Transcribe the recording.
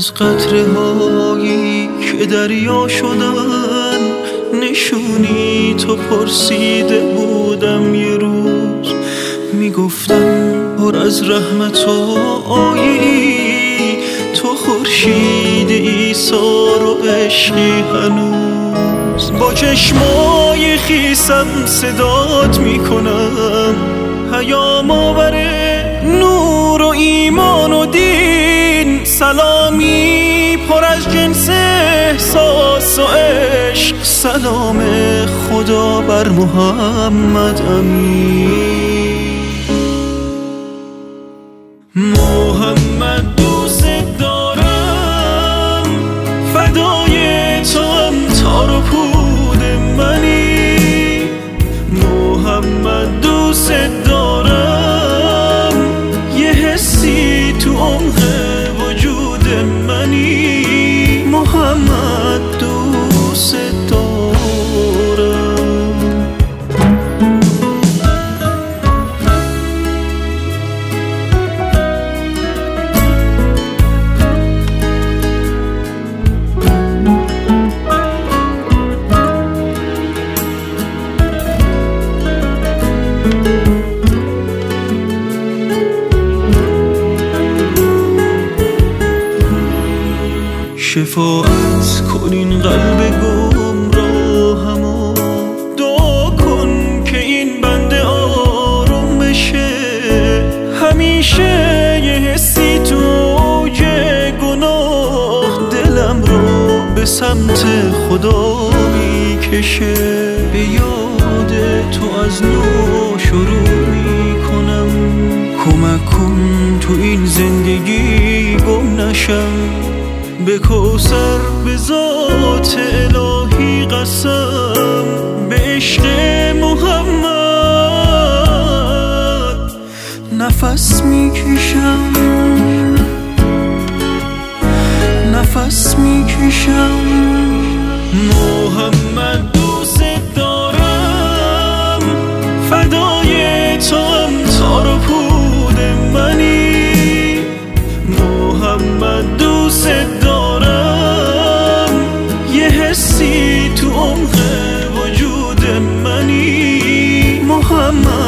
از قطره هایی که دریا شدن نشونی تو پرسیده بودم یه روز، میگفتم پر از رحمت و آیی تو خورشید عیسی رو عشقی هنوز. با چشمای خیسم صدات میکنم، پیام آوره نور و ایمان و دین، سلامی پر از جنس احساس و عشق، سلام خدا بر محمد امین. محمد دوست دارم، فدای تو هم تار و پود منی. محمد دوست دارم، یه حسی تو عمق وجود منی. محمد دوست دارم. شفاعت کن این قلب گمراهمو، دعا کن که این بنده آروم بشه. همیشه یه حسی تو اوج گناه دلم رو به سمت خدا میکشه. به یاد تو از نو شروع میکنم، کمک کن تو این زندگی گم نشم. به کوثر به ذات الهی قسم، به عشق محمد نفس میکشم، نفس میکشم. محمد دوست دارم، فدای تو هم تار و پود منی. محمد دوست دارم، یه حسی تو عمق وجود منی. محمد